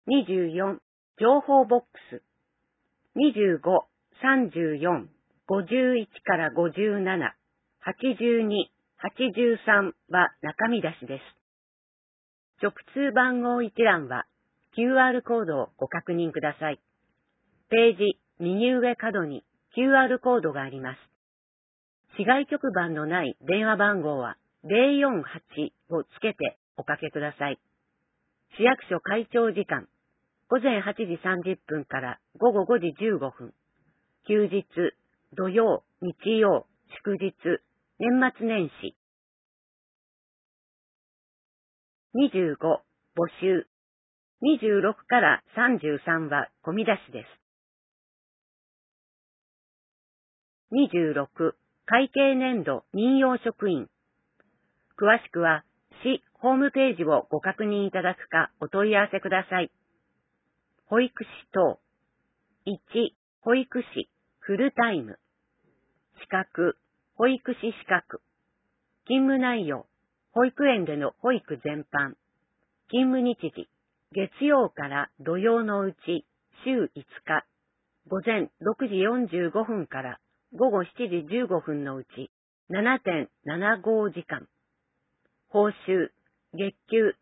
24、情報ボックス。25、34、51から57、82、83は中身出しです。直通番号一覧は QR コードをご確認ください。ページ右上角に QR コードがあります。市外局番のない電話番号は048をつけておかけください。市役所開庁時間、午前8時30分から午後5時15分。休日、土曜、日曜、祝日、年末年始。25、募集。26から33は込み出しです。26、会計年度任用職員。詳しくは、市ホームページをご確認いただくかお問い合わせください。保育士等。1、保育士、フルタイム。資格、保育士資格。勤務内容、保育園での保育全般。勤務日時、月曜から土曜のうち週5日。午前6時45分から午後7時15分のうち 7.75 時間。報酬、月給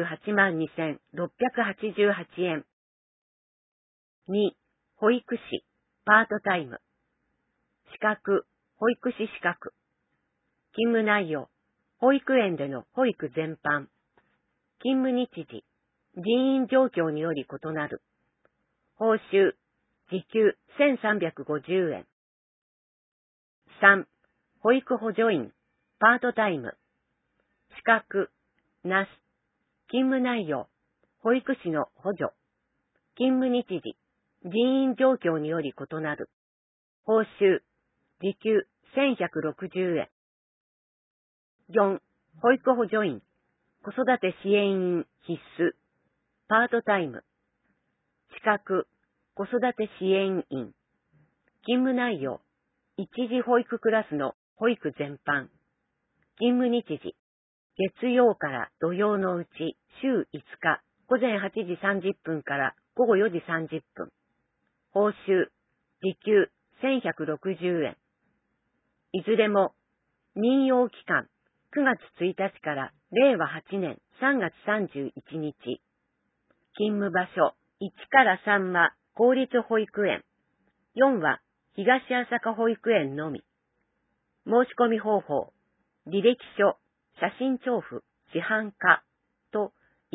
282,688 円。2、保育士、パートタイム。資格、保育士資格。勤務内容、保育園での保育全般。勤務日時、人員状況により異なる。報酬、時給1,350円。3、保育補助員、パートタイム。資格、なし。勤務内容、保育士の補助。勤務日時、人員状況により異なる。報酬、時給1,160円。4、保育補助員、子育て支援員必須。パートタイム。資格、子育て支援員。勤務内容、一時保育クラスの保育全般。勤務日時、月曜から土曜のうち週5日、午前8時30分から午後4時30分。報酬、時給1,160円。いずれも、任用期間、9月1日から令和8年3月31日。勤務場所、1から3は公立保育園。4は東朝霞保育園のみ。申し込み方法、履歴書、写真調布、市販課と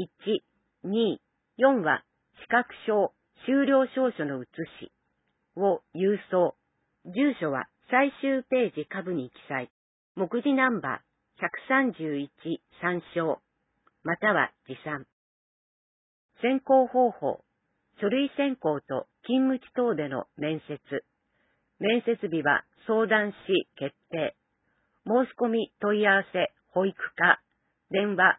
1、2、4は資格証、修了証書の写しを郵送。住所は最終ページ下部に記載。目次ナンバー131参照。または持参。選考方法、書類選考と勤務地等での面接。面接日は相談し決定。申し込み問い合わせ保育課。電話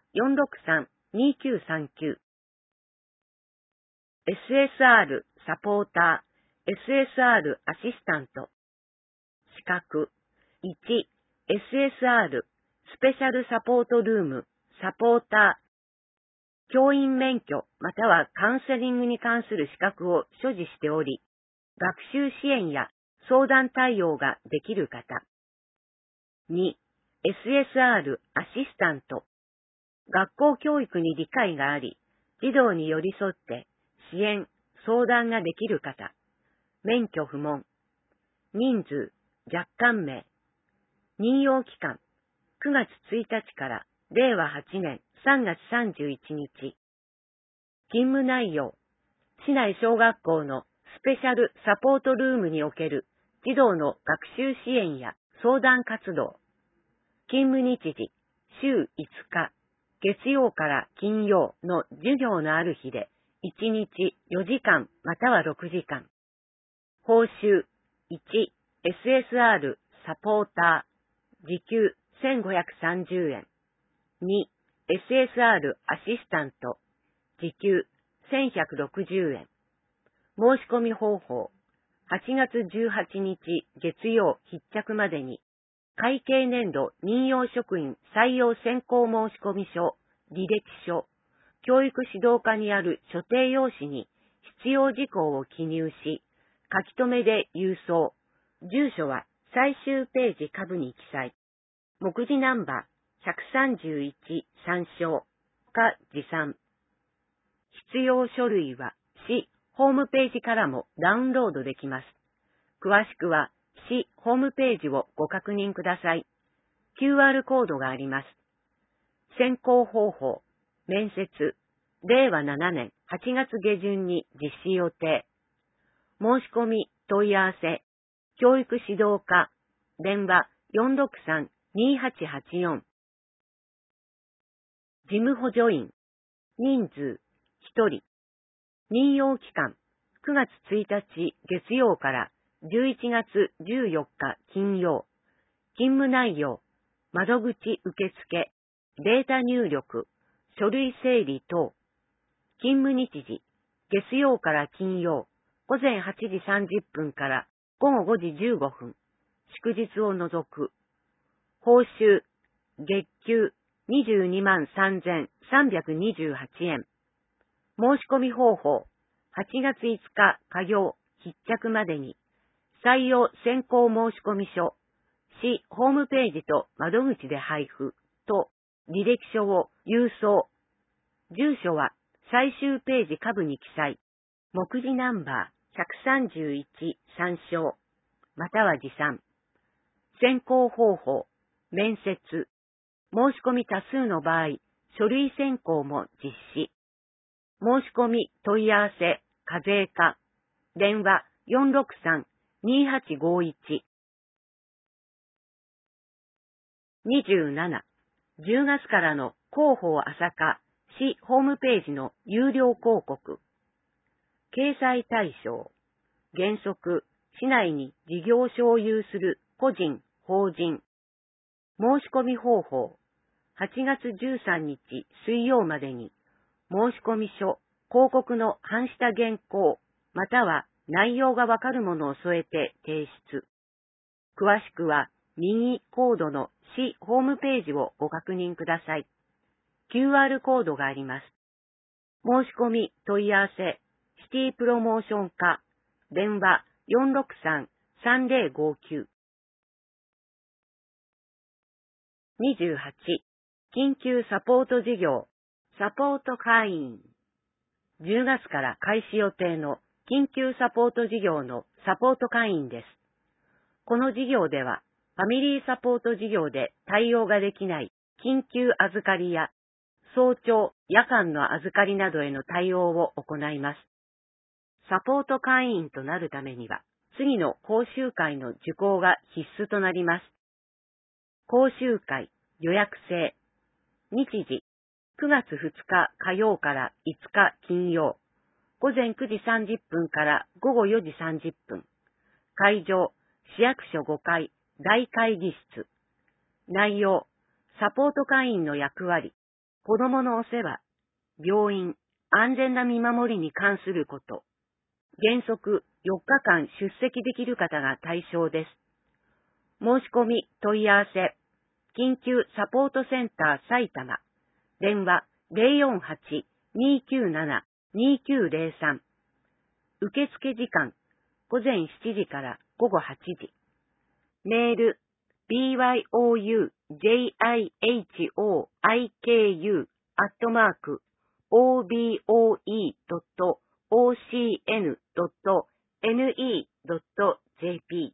463-2939。SSR サポーター、SSR アシスタント。資格。1、SSR スペシャルサポートルーム、サポーター。教員免許またはカウンセリングに関する資格を所持しており、学習支援や相談対応ができる方。2、SSR アシスタント。学校教育に理解があり、児童に寄り添って支援、相談ができる方。免許不問。人数、若干名。任用期間、9月1日から令和8年3月31日。勤務内容、市内小学校のスペシャルサポートルームにおける児童の学習支援や相談活動。勤務日時、週5日、月曜から金曜の授業のある日で1日4時間または6時間。報酬、1、SSR サポーター、時給1,530円。2、SSR アシスタント、時給1,160円。申し込み方法、8月18日月曜必着までに、会計年度任用職員採用選考申込書、履歴書、 教育指導課にある所定用紙に必要事項を記入し、書き留めで郵送。住所は最終ページ下部に記載。目次ナンバー131参照か持参。必要書類は市ホームページからもダウンロードできます。詳しくは市ホームページをご確認ください。QR コードがあります。選考方法、面接、令和7年8月下旬に実施予定。申し込み、問い合わせ、教育指導課、電話463-2884。事務補助員、人数、1人。任用期間、9月1日月曜から11月14日金曜。勤務内容、窓口受付、データ入力、書類整理等。勤務日時、月曜から金曜、午前8時30分から午後5時15分、祝日を除く。報酬、月給22万3328円。申し込み方法、8月5日火曜必着までに、採用選考申込書、市ホームページと窓口で配布と履歴書を郵送。住所は最終ページ下部に記載。目次ナンバー131参照、または持参。選考方法、面接。申し込み多数の場合、書類選考も実施。申し込み問い合わせ、課税課。電話463-2851。27、10月からの広報朝霞市ホームページの有料広告。掲載対象。原則、市内に事業所を有する個人、法人。申し込み方法。8月13日水曜までに、申込書、広告の版下原稿、または内容がわかるものを添えて提出。詳しくは、右コードの市ホームページをご確認ください。QR コードがあります。申し込み問い合わせ、シティプロモーション課、電話463-3059。28、緊急サポート事業、サポート会員。10月から開始予定の緊急サポート事業のサポート会員です。この事業では、ファミリーサポート事業で対応ができない緊急預かりや早朝、夜間の預かりなどへの対応を行います。サポート会員となるためには、次の講習会の受講が必須となります。講習会、予約制。日時、9月2日火曜から5日金曜。午前9時30分から午後4時30分。会場、市役所5階、大会議室。内容、サポート会員の役割、子供のお世話、病院、安全な見守りに関すること。原則4日間出席できる方が対象です。申し込み問い合わせ、緊急サポートセンター埼玉、電話048-297-2903。受付時間、午前7時から午後8時。メール、byoujaiku@oboe.ocn.ne.jp。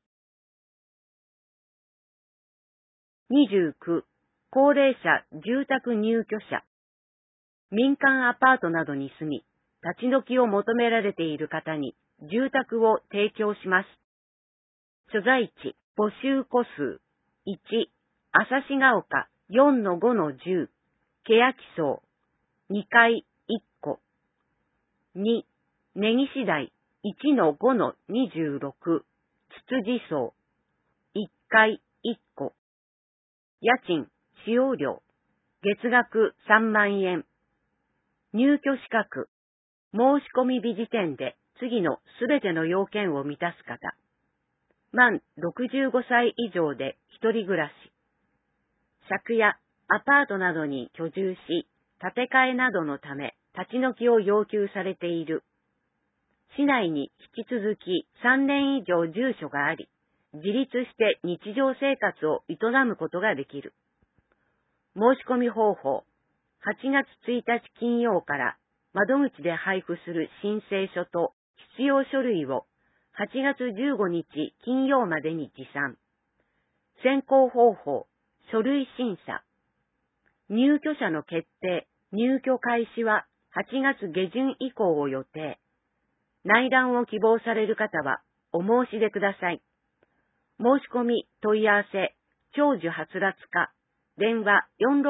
29、高齢者住宅入居者。民間アパートなどに住み、立ち退きを求められている方に住宅を提供します。所在地、募集戸数。1、朝志ヶ丘 4-5-10、欅荘。2階1戸。2、根岸台 1-5-26、つつじ荘。1階1戸。家賃、使用料。月額3万円。入居資格。申し込み日時点で次のすべての要件を満たす方。満65歳以上で一人暮らし。借家、アパートなどに居住し、建て替えなどのため、 立ち退きを要求されている。市内に引き続き3年以上住所があり、自立して日常生活を営むことができる。申し込み方法。8月1日金曜から窓口で配布する申請書と必要書類を8月15日金曜までに持参。選考方法。書類審査。入居者の決定、入居開始は8月下旬以降を予定。内覧を希望される方はお申し出ください。申し込み、問い合わせ、長寿はつらつ課、電話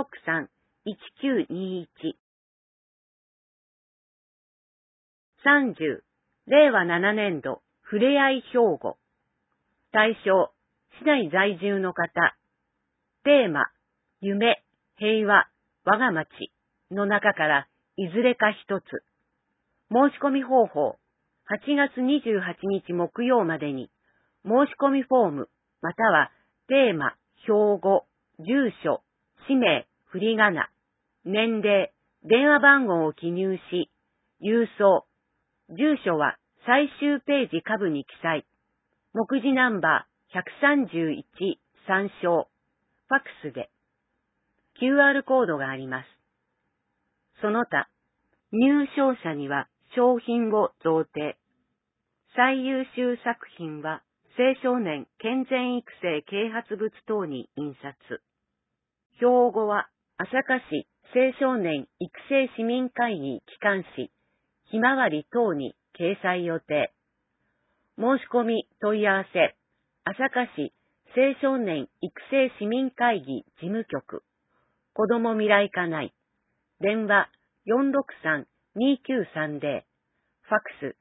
463-1921。30、令和7年度、ふれあい兵庫。対象、市内在住の方。テーマ、夢、平和、我が町の中からいずれか一つ。申し込み方法、8月28日木曜までに、申し込みフォーム、またはテーマ、標語、住所、氏名、振り仮名、年齢、電話番号を記入し、郵送。住所は最終ページ下部に記載。目次ナンバー131参照。ファックスで。QR コードがあります。その他、入賞者には商品を贈呈。最優秀作品は青少年健全育成啓発物等に印刷。標語は朝霞市青少年育成市民会議機関誌ひまわり等に掲載予定。申し込み問い合わせ朝霞市青少年育成市民会議事務局子ども未来課内電話463-2930ファックス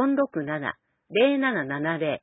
467-0770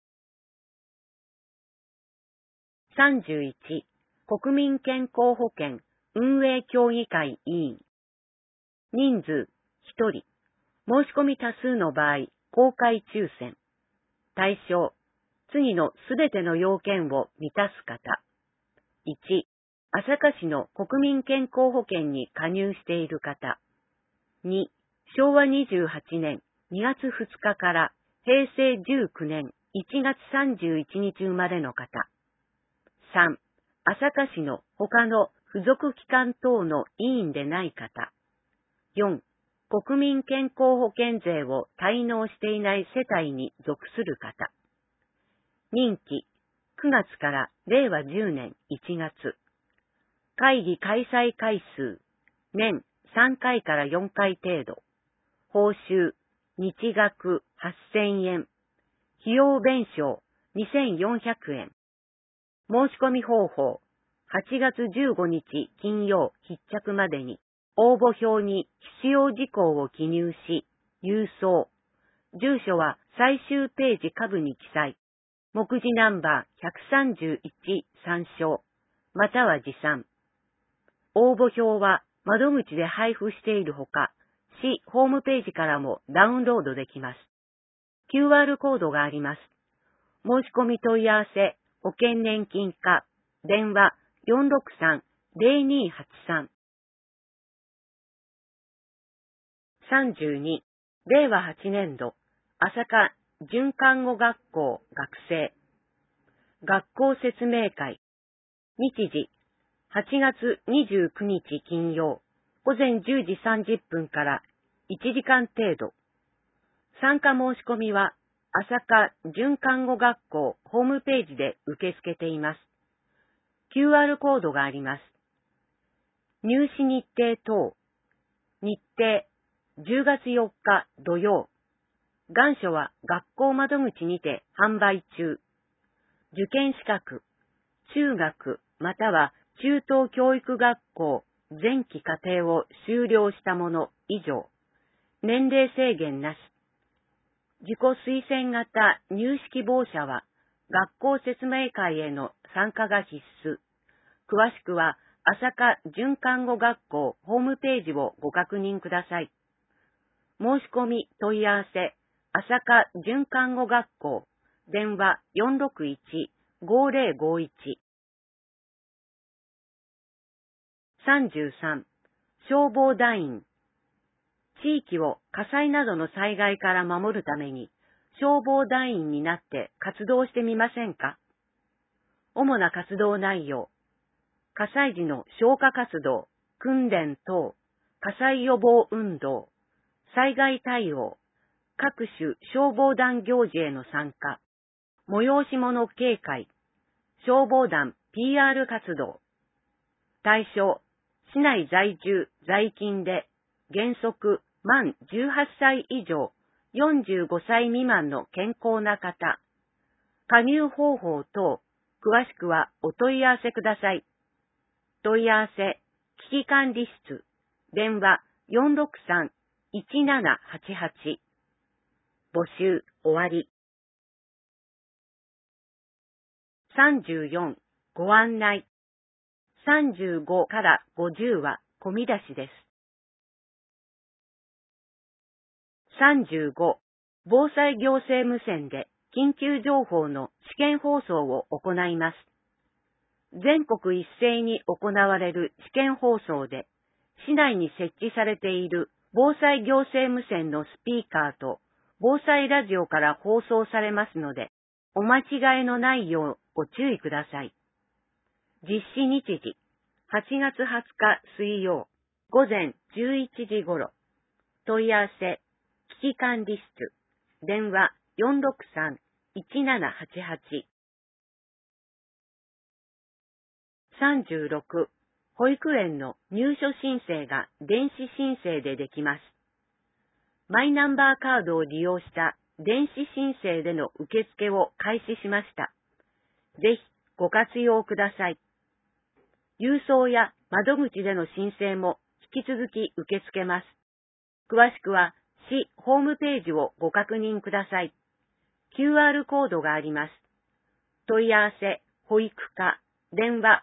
31国民健康保険運営協議会委員人数1人申し込み多数の場合公開抽選対象次のすべての要件を満たす方1朝霞市の国民健康保険に加入している方2昭和28年2月2日から平成19年1月31日生まれの方3朝霞市の他の付属機関等の委員でない方4国民健康保険税を滞納していない世帯に属する方任期9月から令和10年1月会議開催回数年3回から4回程度報酬日額8000円費用弁償2400円申し込み方法8月15日金曜必着までに応募表に必要事項を記入し、郵送。住所は最終ページ下部に記載。目次ナンバー131参照。または持参。応募表は窓口で配布しているほか、市ホームページからもダウンロードできます。QR コードがあります。申し込み問い合わせ、保険年金課、電話463-0283。32、令和8年度、朝霞准看護学校学生、学校説明会、日時、8月29日金曜、午前10時30分から1時間程度。参加申し込みは、朝霞准看護学校ホームページで受け付けています。QR コードがあります。入試日程等、日程、10月4日土曜。願書は学校窓口にて販売中。受験資格、中学または中等教育学校前期課程を修了したもの以上。年齢制限なし。自己推薦型入試希望者は学校説明会への参加が必須。詳しくは朝霞准看護学校ホームページをご確認ください。申し込み問い合わせ、朝霞准看護学校、電話461-5051。33、消防団員。 地域を火災などの災害から守るために消防団員になって活動してみませんか？主な活動内容、火災時の消火活動、訓練等、火災予防運動、災害対応、各種消防団行事への参加、催し物警戒、消防団 PR 活動。対象、市内在住、在勤で、原則満18歳以上、45歳未満の健康な方。加入方法等、詳しくはお問い合わせください。問い合わせ、危機管理室、電話463-1788。募集終わり。34、ご案内。35から50は込み出しです。35、防災行政無線で緊急情報の試験放送を行います。全国一斉に行われる試験放送で、市内に設置されている防災行政無線のスピーカーと防災ラジオから放送されますので、お間違いのないようご注意ください。実施日時、8月20日水曜、午前11時頃。問い合わせ、危機管理室、電話463-1788。36、保育園の入所申請が電子申請でできます。マイナンバーカードを利用した電子申請での受付を開始しました。ぜひご活用ください。郵送や窓口での申請も引き続き受け付けます。詳しくは市ホームページをご確認ください。QR コードがあります。問い合わせ、保育課、電話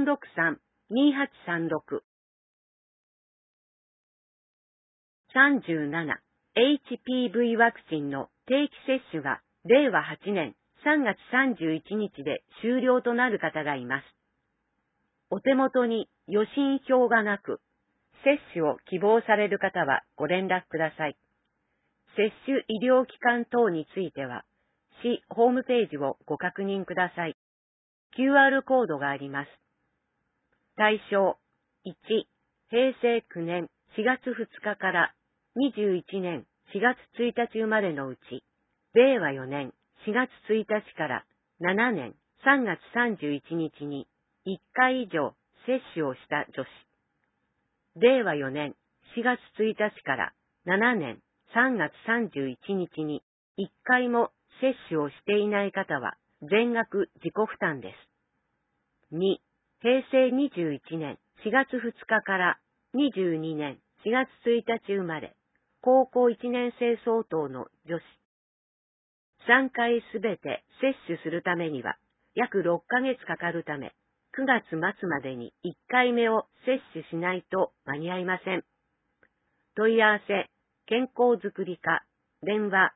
463-2836。37、HPV ワクチンの定期接種が令和8年3月31日で終了となる方がいます。お手元に予診票がなく、接種を希望される方はご連絡ください。接種医療機関等については、市ホームページをご確認ください。QR コードがあります。対象、1、平成9年4月2日から21年4月1日生まれのうち、令和4年4月1日から7年3月31日に1回以上接種をした女子。令和4年4月1日から7年3月31日に1回も接種をしていない方は全額自己負担です。2、平成21年4月2日から22年4月1日生まれ、高校1年生相当の女子。3回すべて接種するためには約6ヶ月かかるため、9月末までに1回目を接種しないと間に合いません。問い合わせ、健康づくり課、電話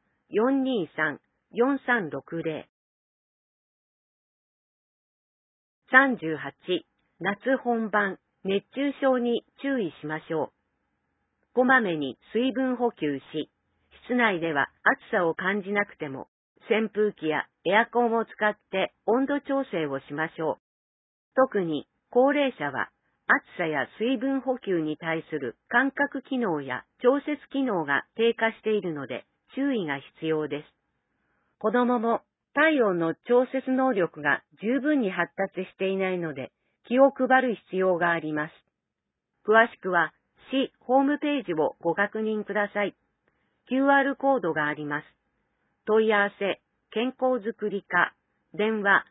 423-4360。38、夏本番、熱中症に注意しましょう。こまめに水分補給し、室内では暑さを感じなくても、扇風機やエアコンを使って温度調整をしましょう。特に高齢者は暑さや水分補給に対する感覚機能や調節機能が低下しているので注意が必要です。子供も体温の調節能力が十分に発達していないので気を配る必要があります。詳しくは市ホームページをご確認ください。QR コードがあります。問い合わせ、健康づくり課、電話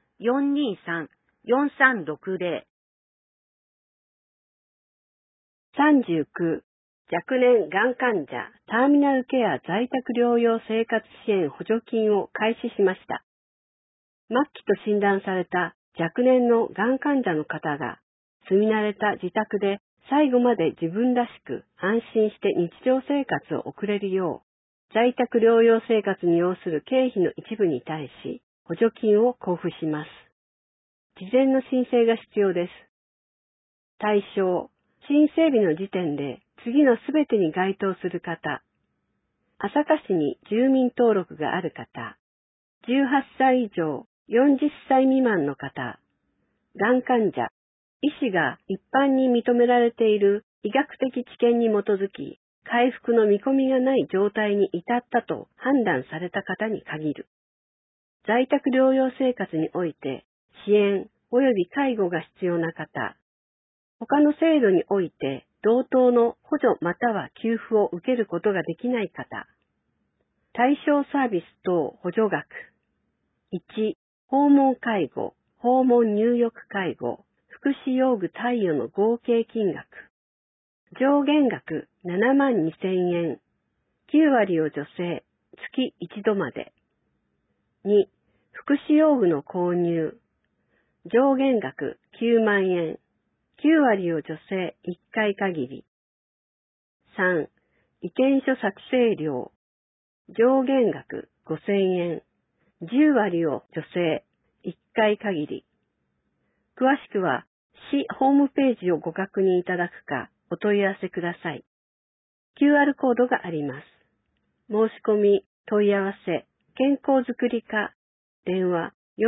423-4360。39、若年がん患者ターミナルケア在宅療養生活支援補助金を開始しました。末期と診断された若年のがん患者の方が住み慣れた自宅で最後まで自分らしく安心して日常生活を送れるよう、在宅療養生活に要する経費の一部に対し補助金を交付します。事前の申請が必要です。対象、 申請日の時点で次のすべてに該当する方、朝霞市に住民登録がある方、18歳以上40歳未満の方、がん患者、医師が一般に認められている医学的知見に基づき、回復の見込みがない状態に至ったと判断された方に限る。在宅療養生活において支援及び介護が必要な方、他の制度において同等の補助または給付を受けることができない方、対象サービス等補助額、1、訪問介護、訪問入浴介護、福祉用具貸与の合計金額、上限額72,000円、9割を女性、月1度まで。2、福祉用具の購入、上限額9万円、9割を女性1回限り。3、意見書作成料、上限額5,000円、10割を女性1回限り。詳しくは市ホームページをご確認いただくかお問い合わせください。QR コードがあります。申し込み、問い合わせ、健康づくり課、電話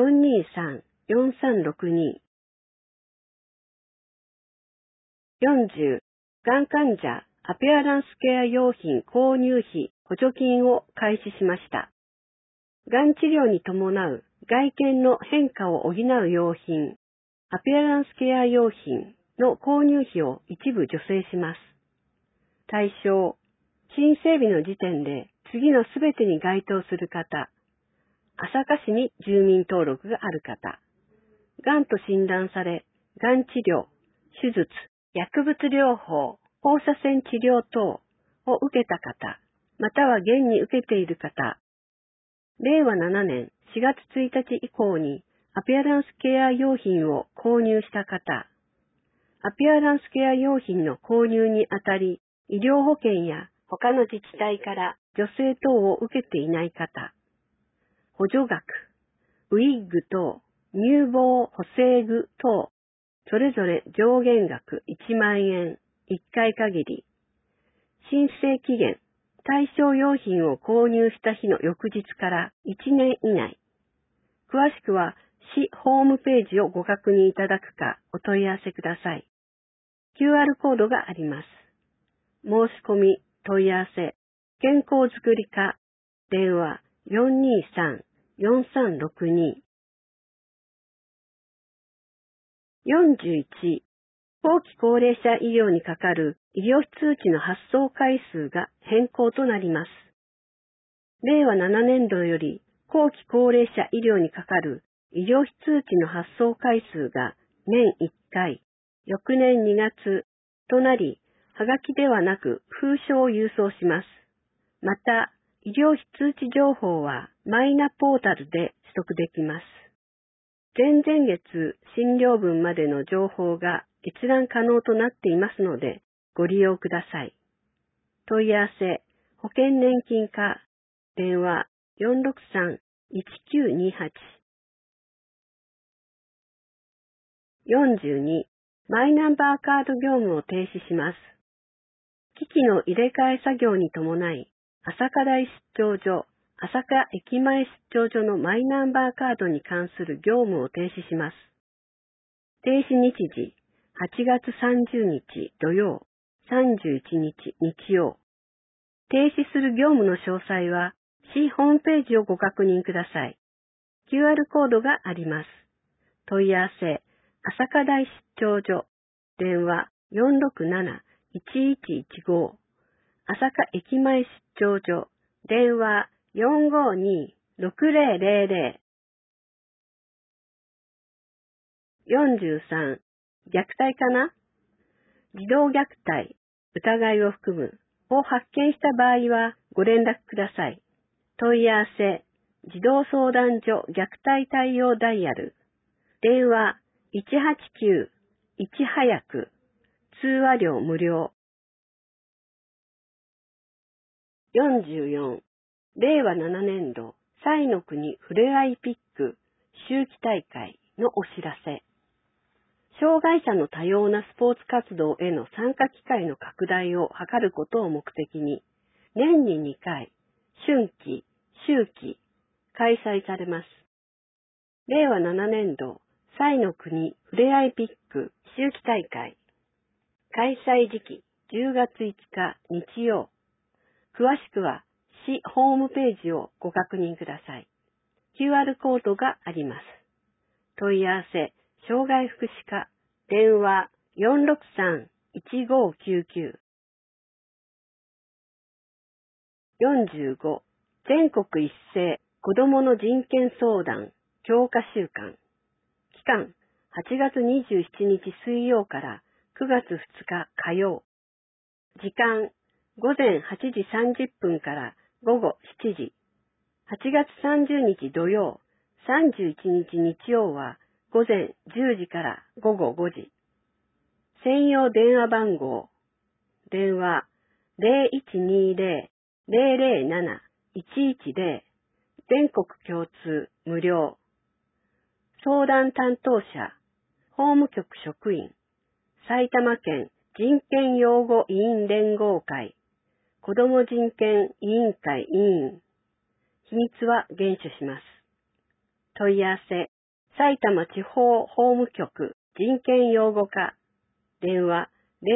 423-4362。40、がん患者アペアランスケア用品購入費補助金を開始しました。がん治療に伴う外見の変化を補う用品、アペアランスケア用品の購入費を一部助成します。対象、申請日の時点で次のすべてに該当する方、朝霞市に住民登録がある方、がんと診断され、がん治療、手術、薬物療法、放射線治療等を受けた方、または現に受けている方、令和7年4月1日以降にアペアランスケア用品を購入した方、アペアランスケア用品の購入にあたり、医療保険や他の自治体から助成等を受けていない方、補助額、ウィッグ等、乳房補正具等、それぞれ上限額1万円、1回限り、申請期限、対象用品を購入した日の翌日から1年以内。詳しくは市ホームページをご確認いただくかお問い合わせください。QR コードがあります。申し込み、問い合わせ、健康づくり課、電話423-4362。41、後期高齢者医療にかかる医療費通知の発送回数が変更となります。令和7年度より後期高齢者医療にかかる医療費通知の発送回数が年1回、翌年2月となり、はがきではなく封書を郵送します。また、医療費通知情報はマイナポータルで取得できます。前々月診療分までの情報が閲覧可能となっていますので、ご利用ください。問い合わせ、保険年金課、電話463-1928。42、マイナンバーカード業務を停止します。機器の入れ替え作業に伴い、朝霞台出張所、朝霞駅前出張所のマイナンバーカードに関する業務を停止します。停止日時、8月30日土曜、31日日曜。停止する業務の詳細は、市ホームページをご確認ください。QR コードがあります。問い合わせ、朝霞台出張所、電話467-1115、朝霞駅前出張所、電話452-6000。43、虐待かな？児童虐待、疑いを含むを発見した場合はご連絡ください。問い合わせ、児童相談所虐待対応ダイヤル、電話189-1早く、通話料無料。44、令和7年度、彩の国ふれあいピック秋季大会のお知らせ。 障害者の多様なスポーツ活動への参加機会の拡大を図ることを目的に、年に2回、春季、秋季、開催されます。令和7年度、彩の国ふれあいピック秋季大会。開催時期、10月5日日曜。詳しくは、市ホームページをご確認ください。QR コードがあります。問い合わせ、障害福祉課、電話463-1599。45、全国一斉子どもの人権相談強化週間。期間、8月27日水曜から9月2日火曜。時間、午前8時30分から午後7時。8月30日土曜、31日日曜は午前10時から午後5時。専用電話番号。電話0120-007-110。全国共通無料。相談担当者。法務局職員。埼玉県人権擁護委員連合会。子ども人権委員会委員。秘密は厳守します。問い合わせ。埼玉地方法務局人権擁護課。電話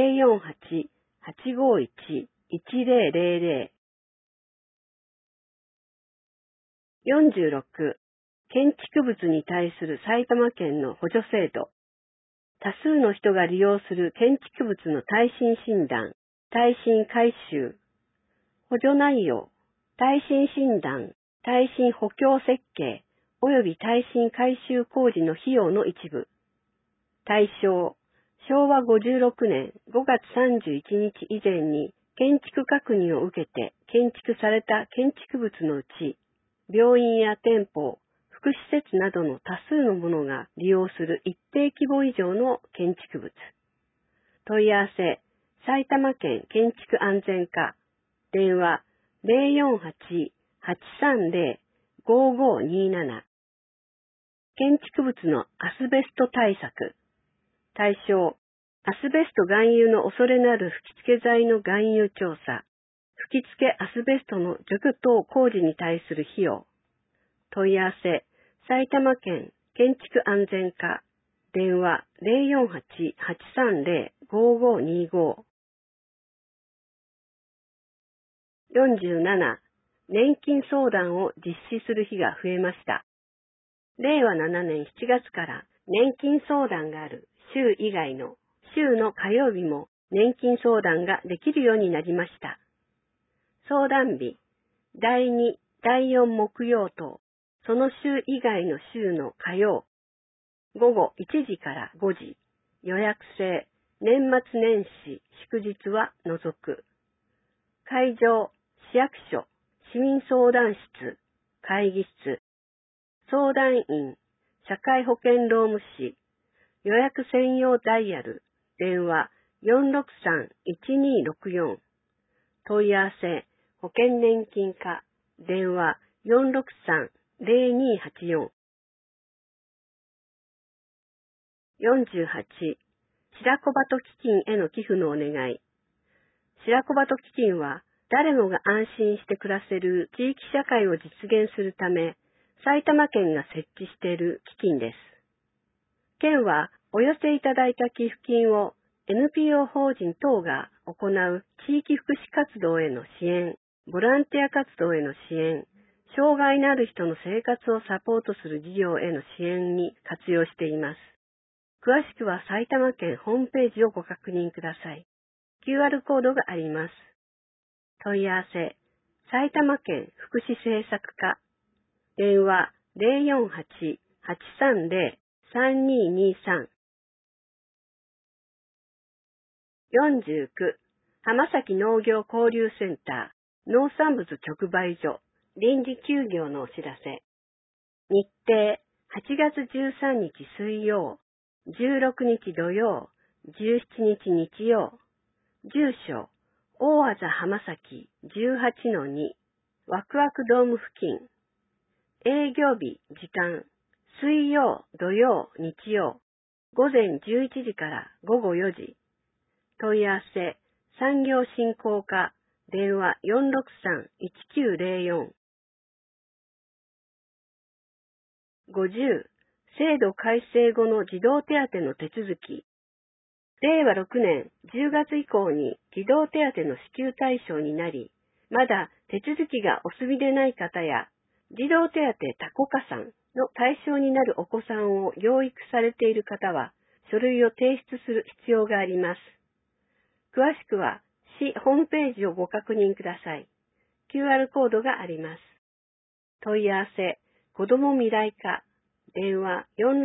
048-851-1000。46、建築物に対する埼玉県の補助制度。多数の人が利用する建築物の耐震診断、耐震改修。補助内容、耐震診断、耐震補強設計、及び耐震改修工事の費用の一部。対象、昭和56年5月31日以前に建築確認を受けて建築された建築物のうち、病院や店舗、福祉施設などの多数のものが利用する一定規模以上の建築物。問い合わせ、埼玉県建築安全課、電話048-830-5527。建築物のアスベスト対策。対象、アスベスト含有の恐れのある吹付剤の含有調査、吹付アスベストの除去等工事に対する費用。問い合わせ、埼玉県建築安全課、電話048-830-5525。47、年金相談を実施する日が増えました。令和7年7月から年金相談がある週以外の週の火曜日も年金相談ができるようになりました。相談日、第2、第4木曜と、その週以外の週の火曜、午後1時から5時、予約制、年末年始、祝日は除く。会場、市役所、市民相談室、会議室、相談員、社会保険労務士、予約専用ダイヤル、電話463-1264。問い合わせ、保険年金課、電話463-0284。48、白子鳩基金への寄付のお願い。白子鳩基金は、誰もが安心して暮らせる地域社会を実現するため、埼玉県が設置している基金です。県は、お寄せいただいた寄付金を NPO 法人等が行う地域福祉活動への支援、ボランティア活動への支援、障害のある人の生活をサポートする事業への支援に活用しています。詳しくは埼玉県ホームページをご確認ください。QR コードがあります。問い合わせ、埼玉県福祉政策課、電話048-830-3223。49、浜崎農業交流センター、農産物直売所、臨時休業のお知らせ。日程、8月13日水曜、16日土曜、17日日曜。住所、大字浜崎 18-2、ワクワクドーム付近。営業日、時間、水曜、土曜、日曜。 午前11時から午後4時。問い合わせ、産業振興課、電話463-1904。50、制度改正後の児童手当の手続き。令和6年10月以降に児童手当の支給対象になり、まだ手続きがお済みでない方や、児童手当多子加算の対象になるお子さんを養育されている方は、書類を提出する必要があります。詳しくは、市ホームページをご確認ください。QR コードがあります。問い合わせ、子ども未来課、電話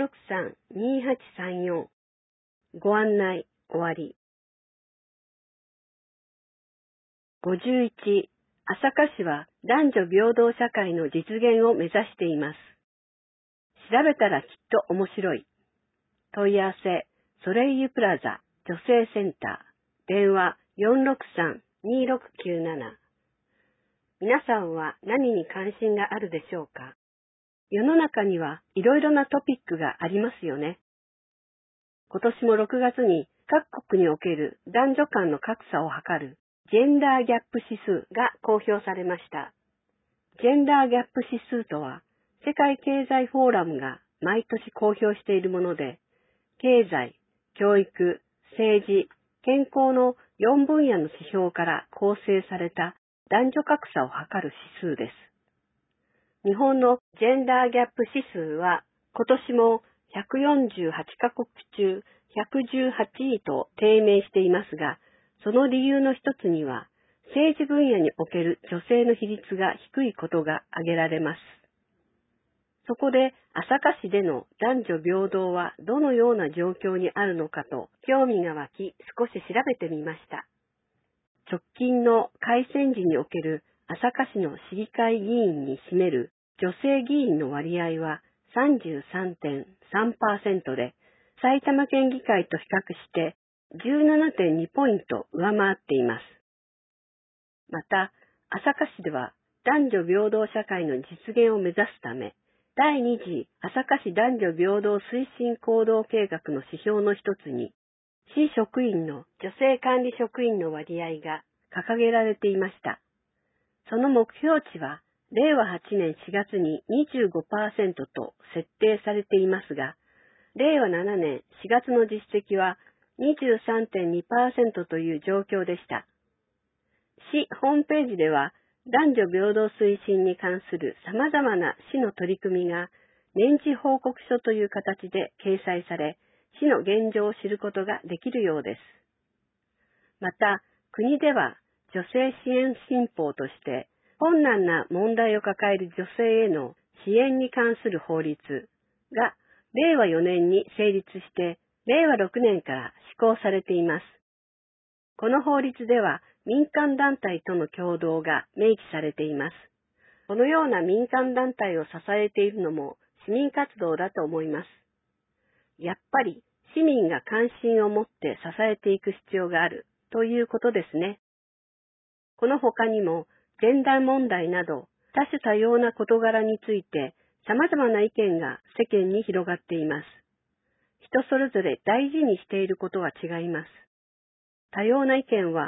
463-2834。ご案内終わり。51、朝霞市は男女平等社会の実現を目指しています。調べたらきっと面白い。問い合わせ、ソレイユプラザ女性センター、電話463-2697。皆さんは何に関心があるでしょうか？世の中にはいろいろなトピックがありますよね。今年も6月に各国における男女間の格差を測るジェンダーギャップ指数が公表されました。ジェンダーギャップ指数とは、世界経済フォーラムが毎年公表しているもので、経済、教育、政治、健康の4分野の指標から構成された男女格差を測る指数です。日本のジェンダーギャップ指数は今年も148カ国中118位と低迷していますが、その理由の一つには政治分野における女性の比率が低いことが挙げられます。そこで朝霞市での男女平等はどのような状況にあるのかと興味が湧き少し調べてみました。直近の改選時における朝霞市の市議会議員に占める女性議員の割合は 33.3% で、埼玉県議会と比較して 17.2 ポイント上回っています。また、朝霞市では男女平等社会の実現を目指すため、第2次朝霞市男女平等推進行動計画の指標の一つに、市職員の女性管理職員の割合が掲げられていました。その目標値は、令和8年4月に 25% と設定されていますが、令和7年4月の実績は 23.2% という状況でした。市ホームページでは、男女平等推進に関する様々な市の取り組みが年次報告書という形で掲載され、市の現状を知ることができるようです。また、国では女性支援新法として困難な問題を抱える女性への支援に関する法律が令和4年に成立して令和6年から施行されています。この法律では民間団体との協働が明記されています。このような民間団体を支えているのも市民活動だと思います。やっぱり市民が関心を持って支えていく必要があるということですね。この他にもジェンダー問題など多種多様な事柄について様々な意見が世間に広がっています。人それぞれ大事にしていることは違います。多様な意見は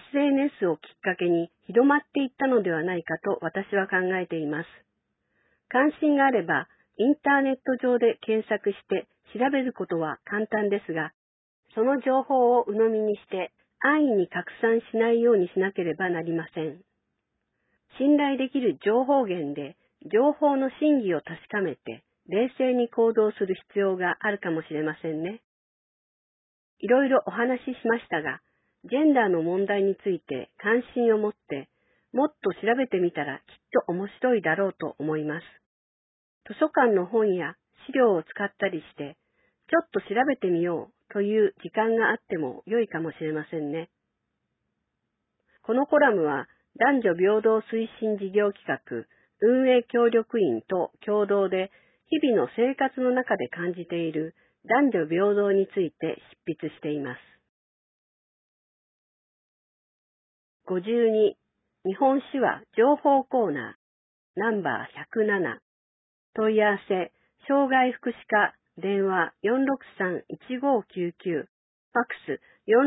SNS をきっかけに広まっていったのではないかと私は考えています。関心があればインターネット上で検索して調べることは簡単ですが、その情報を鵜呑みにして安易に拡散しないようにしなければなりません。信頼できる情報源で情報の真偽を確かめて冷静に行動する必要があるかもしれませんね。いろいろお話ししましたが、ジェンダーの問題について関心を持ってもっと調べてみたらきっと面白いだろうと思います。図書館の本や資料を使ったりして、ちょっと調べてみようという時間があっても良いかもしれませんね。このコラムは男女平等推進事業企画運営協力員と共同で日々の生活の中で感じている男女平等について執筆しています。52、日本手話情報コーナーナンバー107問い合わせ障害福祉課電話463-1599、ファックス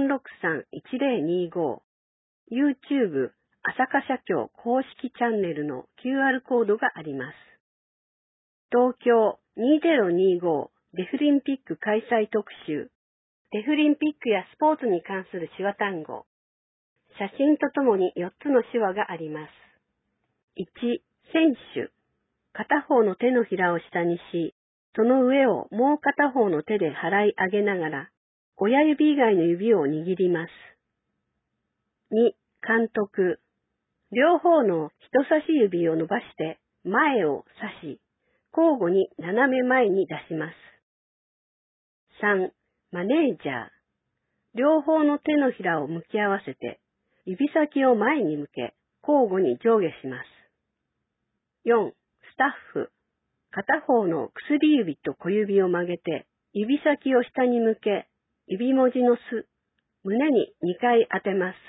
463-1025、YouTube 朝霞社協公式チャンネルの QR コードがあります。東京2025デフリンピック開催特集、デフリンピックやスポーツに関する手話単語、写真とともに4つの手話があります。1、選手。片方の手のひらを下にし、その上をもう片方の手で払い上げながら、親指以外の指を握ります。2、監督。両方の人差し指を伸ばして前を指し、交互に斜め前に出します。3、マネージャー。両方の手のひらを向き合わせて、指先を前に向け、交互に上下します。4、スタッフ。片方の薬指と小指を曲げて、指先を下に向け、指文字のす、胸に2回当てます。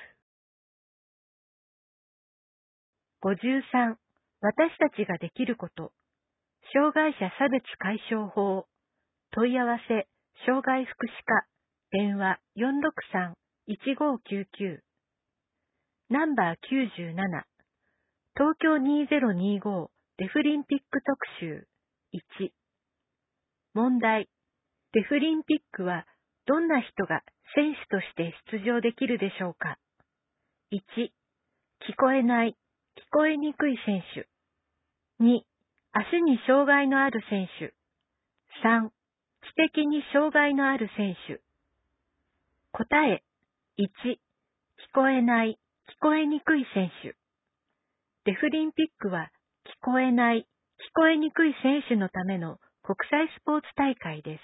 53、私たちができること。障害者差別解消法。問い合わせ、障害福祉課。電話463-1599。ナンバー97。東京2025デフリンピック特集。1。問題。デフリンピックはどんな人が選手として出場できるでしょうか。1。聞こえない、聞こえにくい選手。2。足に障害のある選手。3。知的に障害のある選手。答え。1。聞こえない、聞こえにくい選手。デフリンピックは聞こえない、聞こえにくい選手のための国際スポーツ大会です。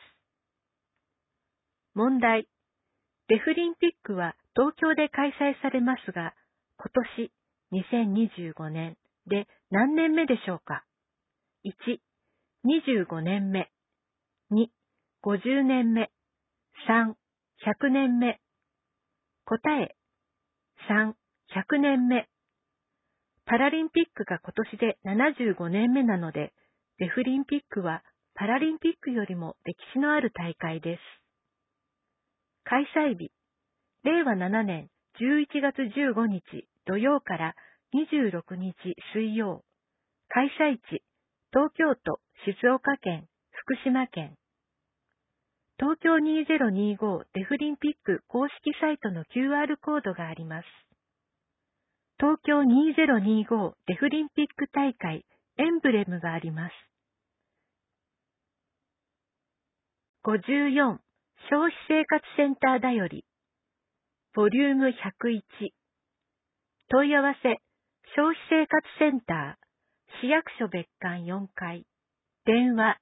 問題。デフリンピックは東京で開催されますが、今年2025年で何年目でしょうか。1、25年目。2、50年目。3、100年目。答え。3、100年目。パラリンピックが今年で75年目なので、デフリンピックはパラリンピックよりも歴史のある大会です。開催日。令和7年11月15日土曜から26日水曜。開催地、東京都、静岡県、福島県。東京2025デフリンピック公式サイトの QR コードがあります。東京2025デフリンピック大会エンブレムがあります。54、消費生活センターだより。ボリューム101。問い合わせ、消費生活センター、市役所別館4階。電話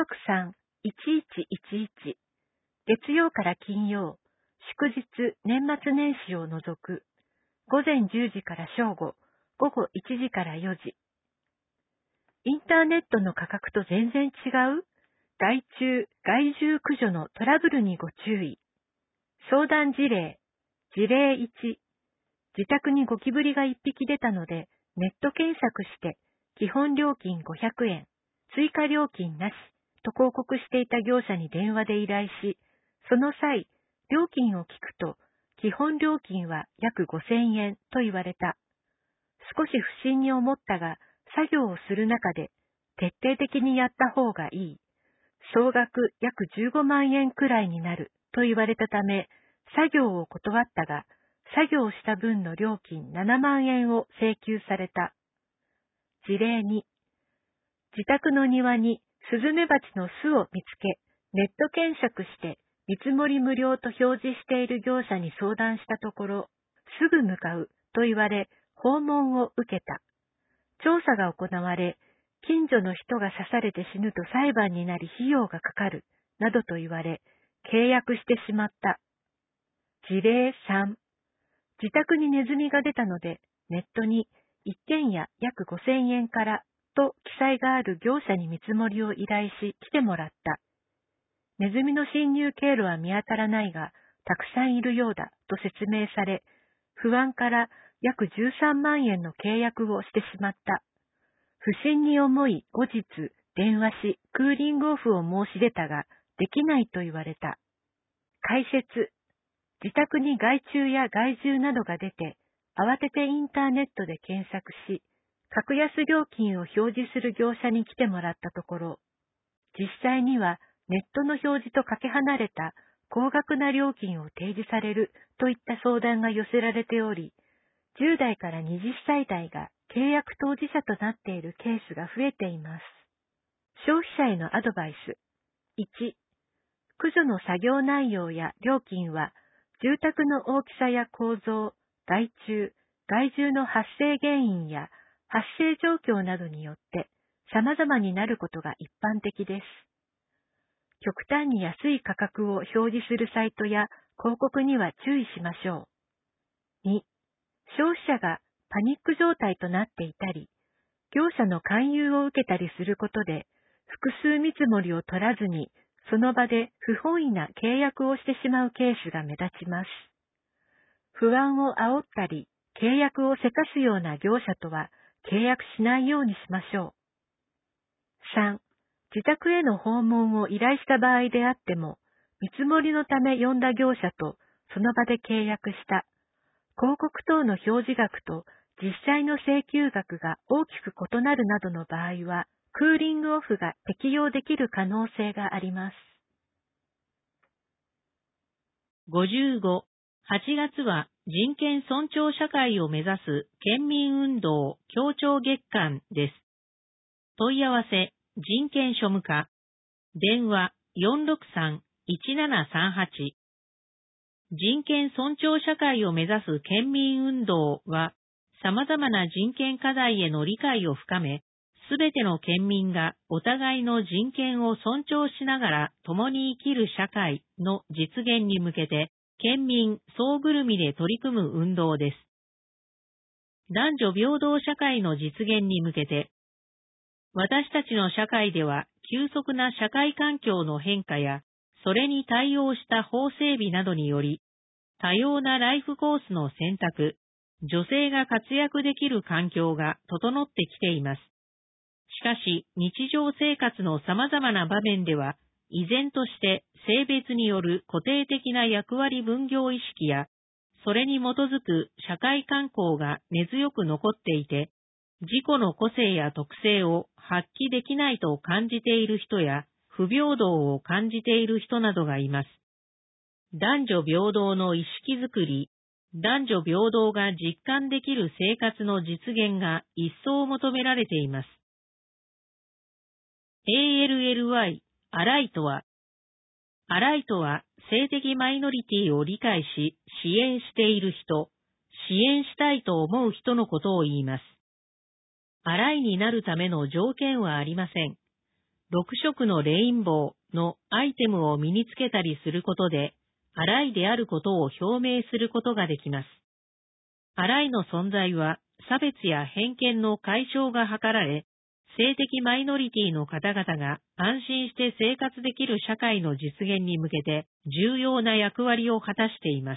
463-1111。月曜から金曜、祝日、年末年始を除く。午前10時から正午、午後1時から4時。インターネットの価格と全然違う？害虫、害獣駆除のトラブルにご注意。相談事例、事例1。自宅にゴキブリが1匹出たので、ネット検索して、基本料金500円、追加料金なし、と広告していた業者に電話で依頼し、その際、料金を聞くと、基本料金は約5000円と言われた。少し不審に思ったが、作業をする中で、徹底的にやった方がいい。総額約15万円くらいになると言われたため、作業を断ったが、作業した分の料金7万円を請求された。事例2。自宅の庭にスズメバチの巣を見つけ、ネット検索して見積もり無料と表示している業者に相談したところ、すぐ向かうと言われ、訪問を受けた。調査が行われ、近所の人が刺されて死ぬと裁判になり費用がかかる、などと言われ、契約してしまった。事例3。自宅にネズミが出たので、ネットに一軒家約5000円からと記載がある業者に見積もりを依頼し来てもらった。ネズミの侵入経路は見当たらないが、たくさんいるようだと説明され、不安から約13万円の契約をしてしまった。不審に思い後日電話しクーリングオフを申し出たができないと言われた。解説。自宅に害虫や害獣などが出て、慌ててインターネットで検索し、格安料金を表示する業者に来てもらったところ、実際にはネットの表示とかけ離れた高額な料金を提示されるといった相談が寄せられており、10代から20歳代が契約当事者となっているケースが増えています。消費者へのアドバイス。1、駆除の作業内容や料金は、住宅の大きさや構造、害虫、害獣の発生原因や発生状況などによって様々になることが一般的です。極端に安い価格を表示するサイトや広告には注意しましょう。2、消費者がパニック状態となっていたり、業者の勧誘を受けたりすることで、複数見積もりを取らずに、その場で不本意な契約をしてしまうケースが目立ちます。不安を煽ったり、契約をせかすような業者とは契約しないようにしましょう。3、自宅への訪問を依頼した場合であっても、見積もりのため呼んだ業者とその場で契約した。広告等の表示額と実際の請求額が大きく異なるなどの場合は、クーリングオフが適用できる可能性があります。 55、8月は人権尊重社会を目指す県民運動協調月間です。問い合わせ、人権庶務課。電話、463-1738。人権尊重社会を目指す県民運動は、様々な人権課題への理解を深め、すべての県民がお互いの人権を尊重しながら共に生きる社会の実現に向けて、県民総ぐるみで取り組む運動です。男女平等社会の実現に向けて、私たちの社会では急速な社会環境の変化や、それに対応した法整備などにより、多様なライフコースの選択、女性が活躍できる環境が整ってきています。しかし、日常生活の様々な場面では、依然として性別による固定的な役割分業意識や、それに基づく社会慣行が根強く残っていて、自己の個性や特性を発揮できないと感じている人や、不平等を感じている人などがいます。男女平等の意識づくり、男女平等が実感できる生活の実現が一層求められています。ALLY、アライとは性的マイノリティを理解し、支援している人、支援したいと思う人のことを言います。アライになるための条件はありません。6色のレインボーのアイテムを身につけたりすることで、アライであることを表明することができます。アライの存在は差別や偏見の解消が図られ、性的マイノリティの方々が安心して生活できる社会の実現に向けて重要な役割を果たしています。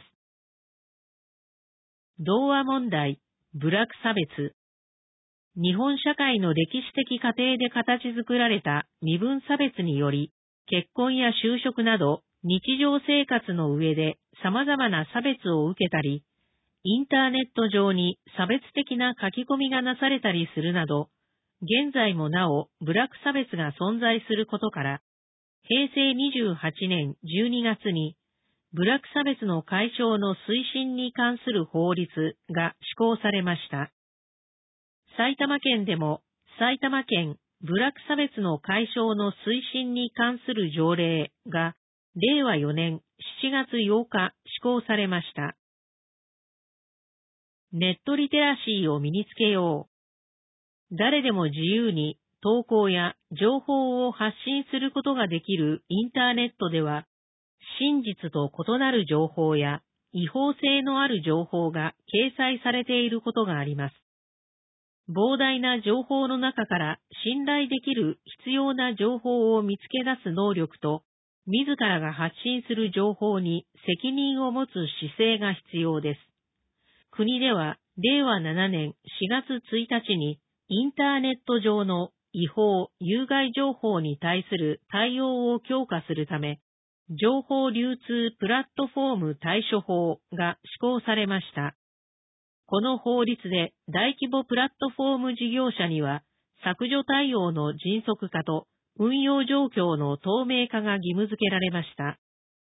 同和問題、部落差別。日本社会の歴史的過程で形作られた身分差別により、結婚や就職など日常生活の上で様々な差別を受けたり、インターネット上に差別的な書き込みがなされたりするなど、現在もなお部落差別が存在することから、平成28年12月に、部落差別の解消の推進に関する法律が施行されました。埼玉県でも、埼玉県部落差別の解消の推進に関する条例が、令和4年7月8日施行されました。ネットリテラシーを身につけよう。誰でも自由に投稿や情報を発信することができるインターネットでは、真実と異なる情報や違法性のある情報が掲載されていることがあります。膨大な情報の中から信頼できる必要な情報を見つけ出す能力と、自らが発信する情報に責任を持つ姿勢が必要です。国では令和7年4月1日にインターネット上の違法、有害情報に対する対応を強化するため、情報流通プラットフォーム対処法が施行されました。この法律で大規模プラットフォーム事業者には、削除対応の迅速化と運用状況の透明化が義務付けられました。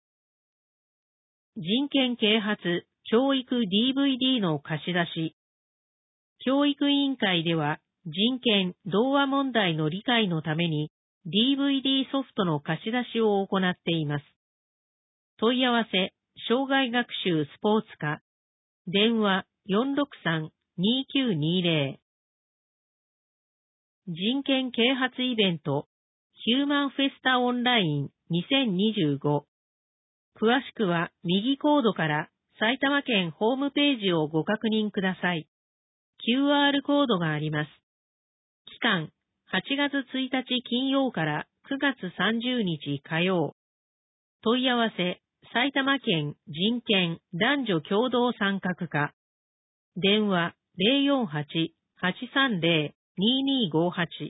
人権啓発、教育 DVD の貸し出し。教育委員会では、人権、童話問題の理解のために DVD ソフトの貸し出しを行っています。問い合わせ、障害学習スポーツ課、電話463-2920。人権啓発イベント、ヒューマンフェスタオンライン2025。詳しくは右コードから埼玉県ホームページをご確認ください。QR コードがあります。期間、8月1日金曜から9月30日火曜。問い合わせ、埼玉県人権男女共同参画課。電話048-830-2258。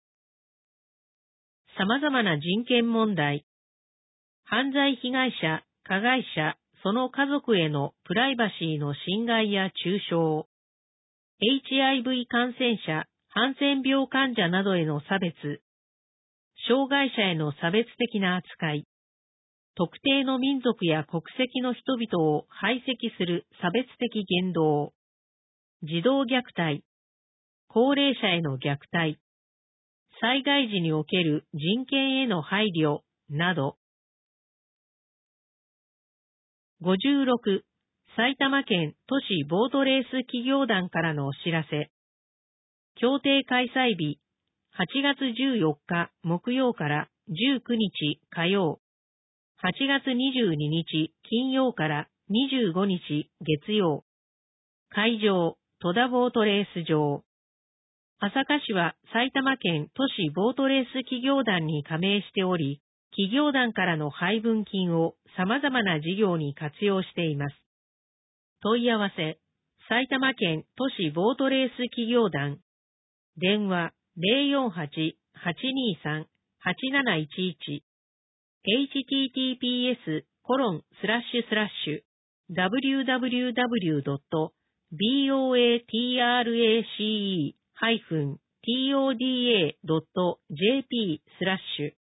様々な人権問題。犯罪被害者、加害者、その家族へのプライバシーの侵害や中傷。HIV 感染者、ハンセン病患者などへの差別。障害者への差別的な扱い。特定の民族や国籍の人々を排斥する差別的言動。児童虐待。高齢者への虐待。災害時における人権への配慮、など。56、埼玉県都市ボートレース企業団からのお知らせ。協定開催日、8月14日木曜から19日火曜。8月22日金曜から25日月曜。会場、戸田ボートレース場。朝霞市は埼玉県都市ボートレース企業団に加盟しており、企業団からの配分金を様々な事業に活用しています。問い合わせ、埼玉県都市ボートレース企業団。電話048-823-8711。https://www.boatrace-toda.jp/